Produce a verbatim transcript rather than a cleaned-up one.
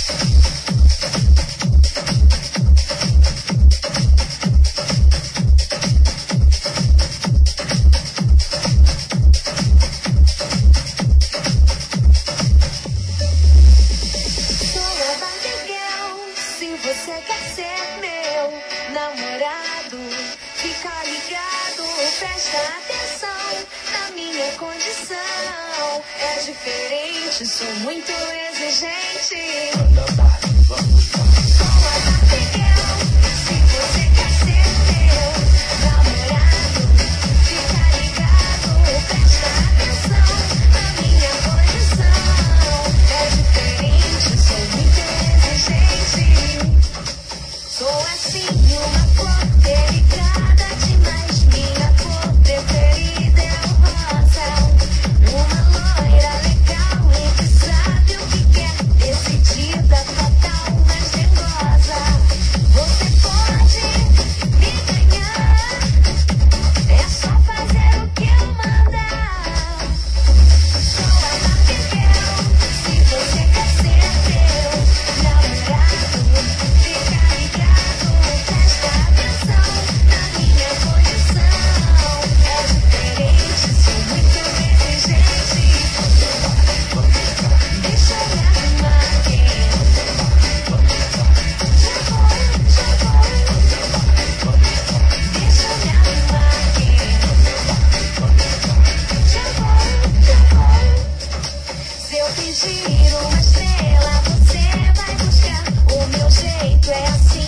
Você quer ser meu namorado? Fica ligado, presta atenção na minha condição. É diferente, sou muito exigente. Sou a Barbie Girl, se você quer ser meu namorado, fica ligado, presta atenção na minha condição. É diferente, sou muito exigente. Sou assim, uma cor delicada demais. Minha cor preferida é o rosa. Uma loira legal e que sabe o que quer. Decidida, fatal, mas dengosa. Você pode me ganhar. É só fazer o que eu mandar. Sou a Barbie Girl, se você quer ser meu namorado, fica ligado, presta atenção na minha condição. É diferente, sou muito exigente. Deixa eu me arrumar aqui. Já foi, já foi. Deixa eu me arrumar aqui. Já foi, já foi. Se eu pedir uma estrela, você vai buscar. O meu jeito é assim.